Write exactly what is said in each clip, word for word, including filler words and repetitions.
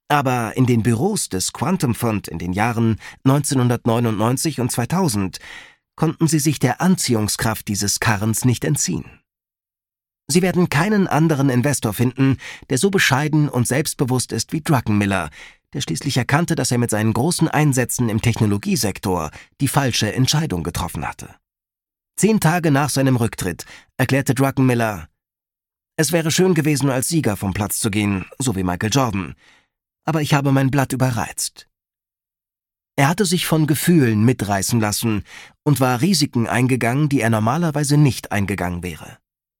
Aber in den Büros des Quantum Fund in den Jahren neunzehnhundertneunundneunzig und zweitausend konnten sie sich der Anziehungskraft dieses Karrens nicht entziehen. Sie werden keinen anderen Investor finden, der so bescheiden und selbstbewusst ist wie Druckenmiller, der schließlich erkannte, dass er mit seinen großen Einsätzen im Technologiesektor die falsche Entscheidung getroffen hatte. Zehn Tage nach seinem Rücktritt erklärte Druckenmiller: Es wäre schön gewesen, als Sieger vom Platz zu gehen, so wie Michael Jordan, aber ich habe mein Blatt überreizt. Er hatte sich von Gefühlen mitreißen lassen und war Risiken eingegangen, die er normalerweise nicht eingegangen wäre.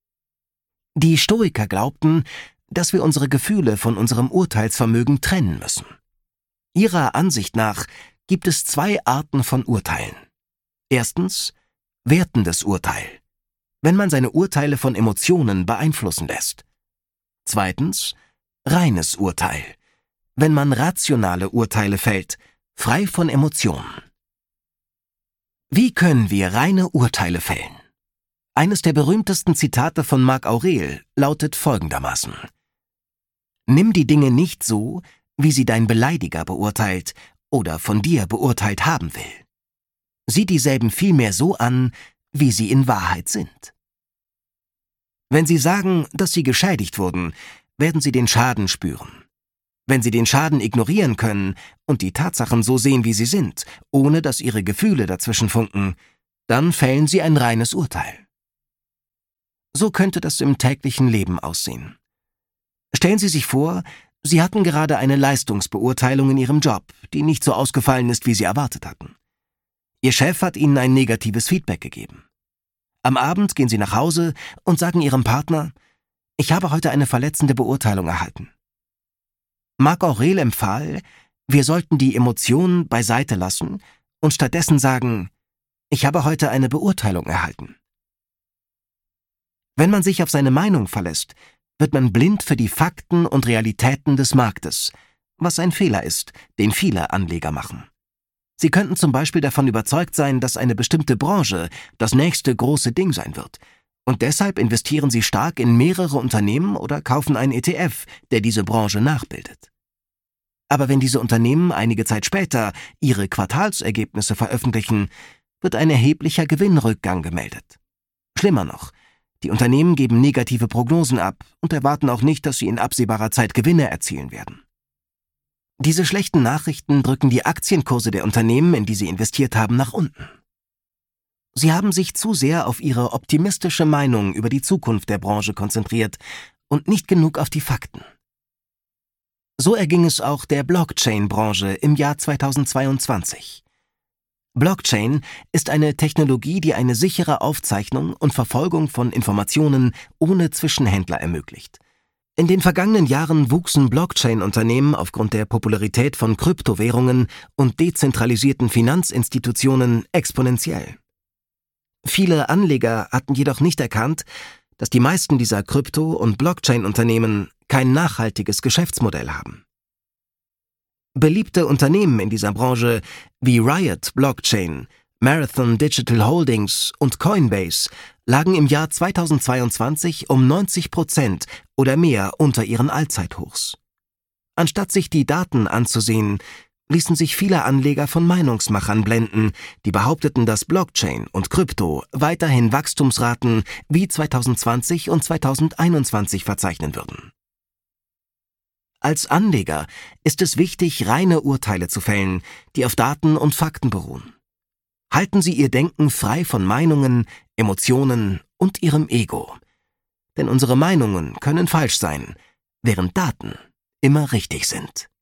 Die Stoiker glaubten, dass wir unsere Gefühle von unserem Urteilsvermögen trennen müssen. Ihrer Ansicht nach gibt es zwei Arten von Urteilen. Erstens, wertendes Urteil, wenn man seine Urteile von Emotionen beeinflussen lässt. Zweitens, reines Urteil, wenn man rationale Urteile fällt, frei von Emotionen. Wie können wir reine Urteile fällen? Eines der berühmtesten Zitate von Marc Aurel lautet folgendermaßen: Nimm die Dinge nicht so, wie sie dein Beleidiger beurteilt oder von dir beurteilt haben will. Sieh dieselben vielmehr so an, wie sie in Wahrheit sind. Wenn Sie sagen, dass Sie geschädigt wurden, werden Sie den Schaden spüren. Wenn Sie den Schaden ignorieren können und die Tatsachen so sehen, wie sie sind, ohne dass Ihre Gefühle dazwischen funken, dann fällen Sie ein reines Urteil. So könnte das im täglichen Leben aussehen. Stellen Sie sich vor, Sie hatten gerade eine Leistungsbeurteilung in Ihrem Job, die nicht so ausgefallen ist, wie Sie erwartet hatten. Ihr Chef hat Ihnen ein negatives Feedback gegeben. Am Abend gehen Sie nach Hause und sagen Ihrem Partner: Ich habe heute eine verletzende Beurteilung erhalten. Marc Aurel empfahl, wir sollten die Emotionen beiseite lassen und stattdessen sagen: Ich habe heute eine Beurteilung erhalten. Wenn man sich auf seine Meinung verlässt, wird man blind für die Fakten und Realitäten des Marktes, was ein Fehler ist, den viele Anleger machen. Sie könnten zum Beispiel davon überzeugt sein, dass eine bestimmte Branche das nächste große Ding sein wird, und deshalb investieren sie stark in mehrere Unternehmen oder kaufen einen E T F, der diese Branche nachbildet. Aber wenn diese Unternehmen einige Zeit später ihre Quartalsergebnisse veröffentlichen, wird ein erheblicher Gewinnrückgang gemeldet. Schlimmer noch, die Unternehmen geben negative Prognosen ab und erwarten auch nicht, dass sie in absehbarer Zeit Gewinne erzielen werden. Diese schlechten Nachrichten drücken die Aktienkurse der Unternehmen, in die sie investiert haben, nach unten. Sie haben sich zu sehr auf ihre optimistische Meinung über die Zukunft der Branche konzentriert und nicht genug auf die Fakten. So erging es auch der Blockchain-Branche im Jahr zweitausendzweiundzwanzig. Blockchain ist eine Technologie, die eine sichere Aufzeichnung und Verfolgung von Informationen ohne Zwischenhändler ermöglicht. In den vergangenen Jahren wuchsen Blockchain-Unternehmen aufgrund der Popularität von Kryptowährungen und dezentralisierten Finanzinstitutionen exponentiell. Viele Anleger hatten jedoch nicht erkannt, dass die meisten dieser Krypto- und Blockchain-Unternehmen kein nachhaltiges Geschäftsmodell haben. Beliebte Unternehmen in dieser Branche wie Riot Blockchain, Marathon Digital Holdings und Coinbase lagen im Jahr zweitausendzweiundzwanzig um neunzig Prozent oder mehr unter ihren Allzeithochs. Anstatt sich die Daten anzusehen, ließen sich viele Anleger von Meinungsmachern blenden, die behaupteten, dass Blockchain und Krypto weiterhin Wachstumsraten wie zweitausendzwanzig und zweitausendeinundzwanzig verzeichnen würden. Als Anleger ist es wichtig, reine Urteile zu fällen, die auf Daten und Fakten beruhen. Halten Sie Ihr Denken frei von Meinungen, Emotionen und Ihrem Ego. Denn unsere Meinungen können falsch sein, während Daten immer richtig sind.